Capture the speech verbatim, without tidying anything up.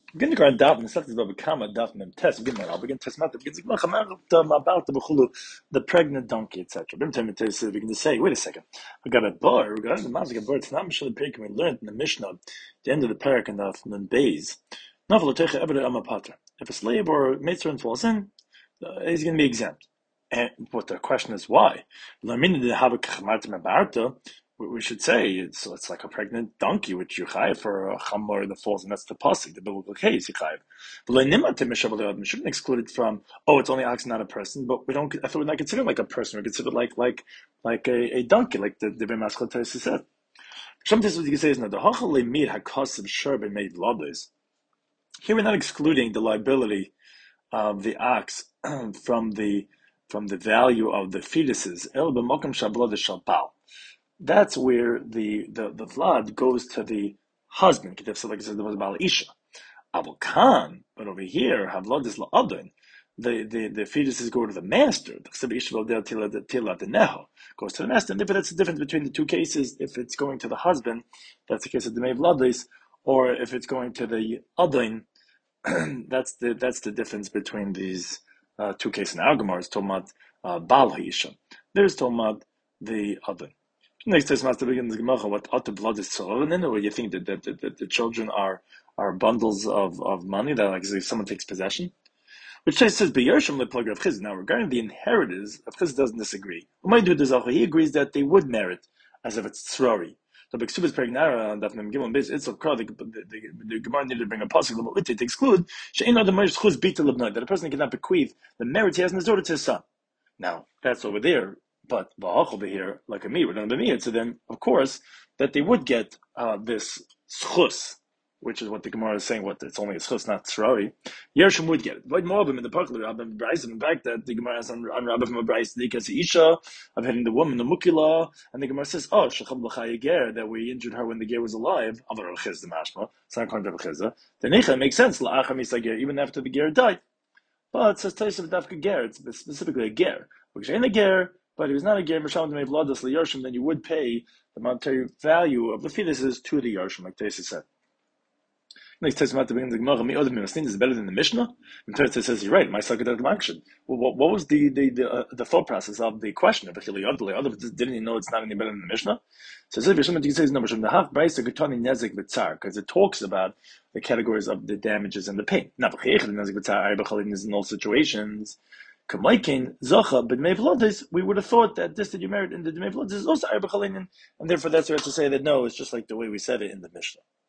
Kindergarten darf and stuff is about become a darf and test. Begin I'll begin test matter begins about the bechulu, the pregnant donkey, et cetera. Bim time to say begin to say, wait a second, we got a boy, we got a mazik a bird. It's not sure the parak we learned in the Mishnah, the end of the parak and of the bays. Novel techa ever amapatra. If a slave or maidservant falls in, uh, he's going to be exempt. And what the question is why? We should say it's it's like a pregnant donkey, which you chayiv for a chamor that falls, and that's the pasuk, the biblical case you chayiv. But we shouldn't exclude it from oh, it's only ox, not a person. But we don't. I thought we're not considered like a person. We consider it like like like a, a donkey, like the the B'maschal said. Sometimes what you can say is no. The hachal lemid hakasim sherbe made v'lados. Here we're not excluding the liability of the ox from the from the value of the fetuses. El b'mokum shablad shalpal. That's where the, the, the vlad goes to the husband. So like I said, there was Bala Isha. Abul Khan, but over here, Havlad is La'adin. The, the, the fetuses go to the master. The Isha goes to the master. And if that's the difference between the two cases, if it's going to the husband, that's the case of the May Vladis, or if it's going to the Adin, that's the that's the difference between these uh, two cases. Now, Gemara is talking about uh, Bal Isha. There's talking about the Adin. Next time, Master begins the Gemara. What ought the blood is tzoronin, or you think that, that, that, that the children are are bundles of, of money that, like, if someone takes possession? Which says b'yershim leplug of Chiz. Now, regarding the inheritors, Chiz doesn't disagree. He agrees that they would merit as if it's tzrori. So, B'ksubas Pregnara and Dafnim Gimel Biz, it's of course the the Gemara needed to bring a possible to exclude she'in other merit chuz bita lebnai, that a person cannot bequeath the merit he has in his daughter to his son. Now, that's over there. But Ba'ach over here, like a me, we're going to be so then, of course, that they would get uh, this schus, which is what the Gemara is saying. What it's only a schus, not tzrari. Yershim would get it. But more of them in the park, Rabbi Bryce, in fact, that the Gemara has on, on Rabbi from Bryce, the Isha of hitting the woman, the Mukila, and the Gemara says, oh, Shechab l'chaya ger, that we injured her when the ger was alive. Avar al-chiz the mashma. It's not according to al-chizah. The Necha makes sense. La'acham isager, even after the ger died. But it says Tais of Dafka ger. It's specifically a ger. Which ain't a ger. But if it's not a ger, then you would pay the monetary value of the fetuses to the Yarshim, like Tesa said. Next Tesa at the beginning of the Gemara, me other Mimastin is better than the Mishnah. And Tesa says, you're right, my Sakadat Makshin. Well, what, what was the the the, uh, the thought process of the question? If didn't you know it's not any better than the Mishnah? So if somebody says, no, the half Bryce, Gutani Nezik Vitzar, because it talks about the categories of the damages and the pain. Now, Nezik Vitzar, is in all situations. Zocha, but Mevlodis, we would have thought that this that you married in the Mevlodis is also Arba Chalinin, and therefore that's right to say that no, it's just like the way we said it in the Mishnah.